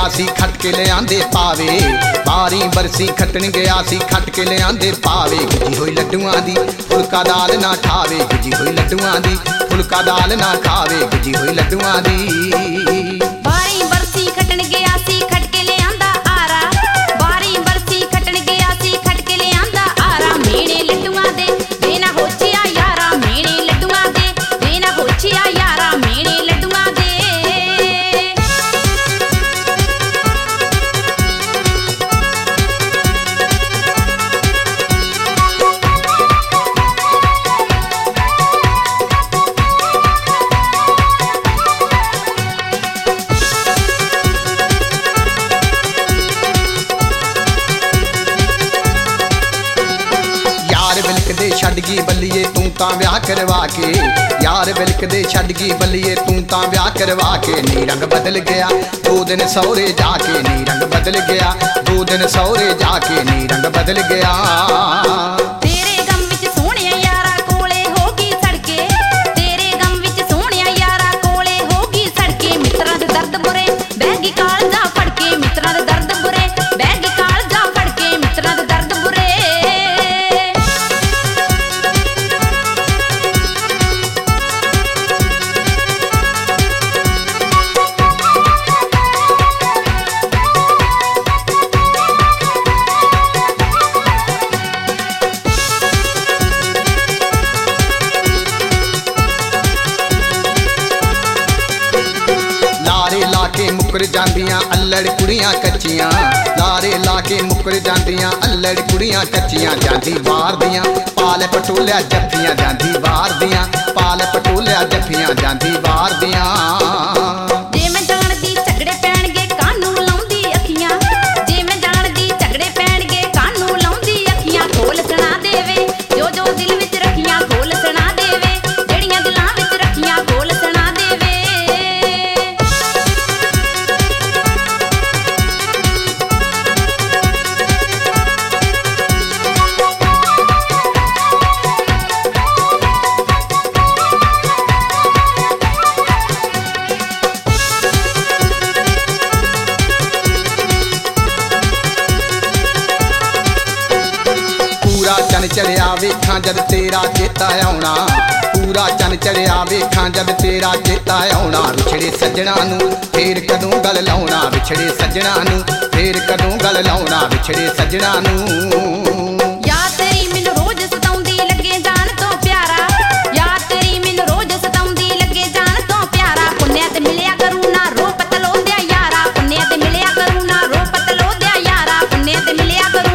सी खट के ले आंदे पावे, बारी बरसी खटन गया सी खट के ले आंदे पावे। गुजी होई लड्डुआं दी फुलका दाल ना खावे, गुजी होई लड्डुआं दी फुलका दाल ना खावे, गुजी होई लड्डुआं दी। बारी बरसी खटन गया सी खट के ले आंदा आरा, बारी बरसी खटन गया सी खट के ले आंदा आरा। मेणे लड्डुआं दे देना होचिया यारा, मेणे लड्डुआं दे देना होचिया यारा, मेणे लड्डुआं दे। बिलकदे छड्ड गई बल्लिए तू तां ब्याह करवा के, यार बिलकदे छड्ड गई बल्लिए तू तां ब्याह करवा के। नी रंग बदल गया 2 दिन सौरे जाके, नी रंग बदल गया 2 दिन सौरे जाके, नी रंग बदल गया। तेरे गम विच सोहणिया यारा कोले होगी सड़के, तेरे गम विच सोहणिया यारा कोले होगी सड़के। मित्रां दे दर्द बुरे बहगी कालजा फड़के, मित्रां दे दर्द बुरे बहगी कालजा फड़के, मित्रां दे दर्द बुरे। मुकर जांदियां अल्लड़ कुड़ियां कच्चियां, लारे लाके मुकर जांदियां अल्लड़ कुड़ियां कच्चियां। जांदी बाहर दियां पाल पटोलिया जफ्फियां, जांदी बाहर दियां पाल पटोलिया जफ्फियां, जांदी बाहर दियां। जे मैं जानदी झगड़े पैणगे कानू लाउंदी अखियां, जे मैं जानदी झगड़े पैणगे कानू लाउंदी अखियां। खोल सुना देवे जो जो दिल विच रखियां, खोल सुना देवे जेड़ियां दिलां विच रखियां, खोल सुना देवे। चन चढ़िया वेखां जद तेरा चेता आउणा, पूरा चन चढ़िया वेखां जद तेरा चेता आउणा। विछड़े सज्जणा नूं फेर कदों गल लाउणा, विछड़े सज्जणा नूं फेर कदों गल लाउणा, विछड़े सज्जणा नूं। याद तेरी मैनूं रोज सताउंदी लगे जान तो प्यारा, याद तेरी मैनूं रोज सताउंदी लगे जान तो प्यारा। पुन्ने ते मिलिया करूं ना रो पतलो दिया यारा, पुन्ने ते मिलिया करूं ना रो पतलो दिया यारा, पुन्ने ते मिलिया करूं।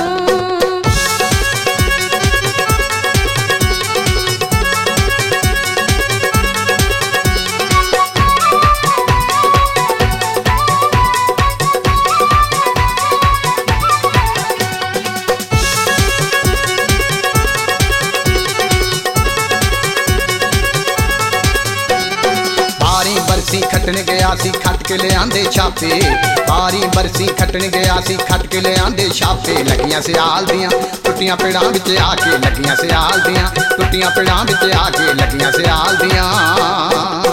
खटन गया सी खट के ले आंदे छापे, बारी बरसी खटन गया सी खट के ले आंदे छापे। लगियां सियाल दियां टुटियां पेड़ां विच आके, लगियां सियाल दियां टुटियां पेड़ां विच आके, लगियां सियाल दियां।